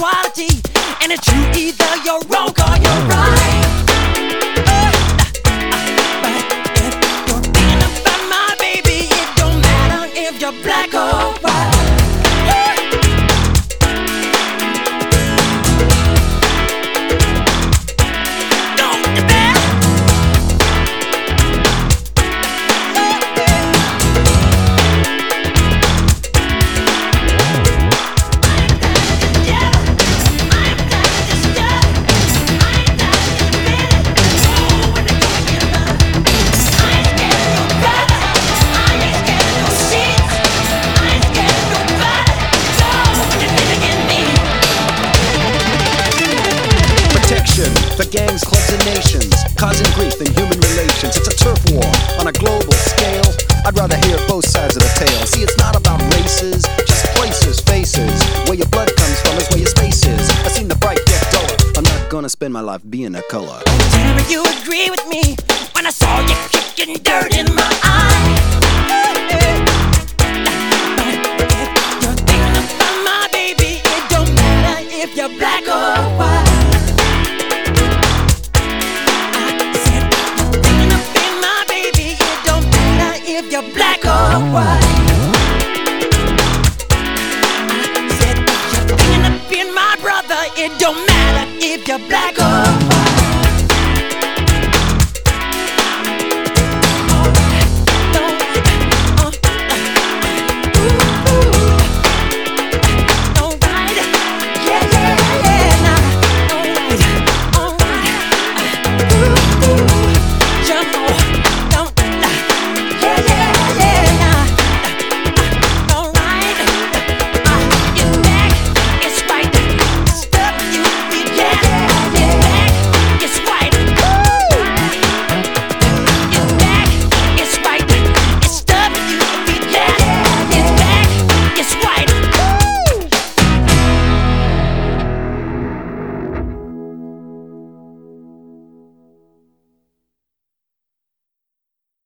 equality, and it's true either you're wrong or you're right. But if you're thinking about my baby, it don't matter if you're black or white. For gangs, clubs, and nations, causing grief in human relations. It's a turf war on a global scale. I'd rather hear both sides of the tale. See, it's not about races, just places, faces. Where your blood comes from is where your space is. I've seen the bright get duller. I'm not gonna spend my life being a color. Tell me you agree with me when I saw you kicking dirt in my eye. But if you're thinking about my baby, it don't matter if you're black or white. If you're black or white, I said if you're thinking of being my brother, it don't matter if you're black or white.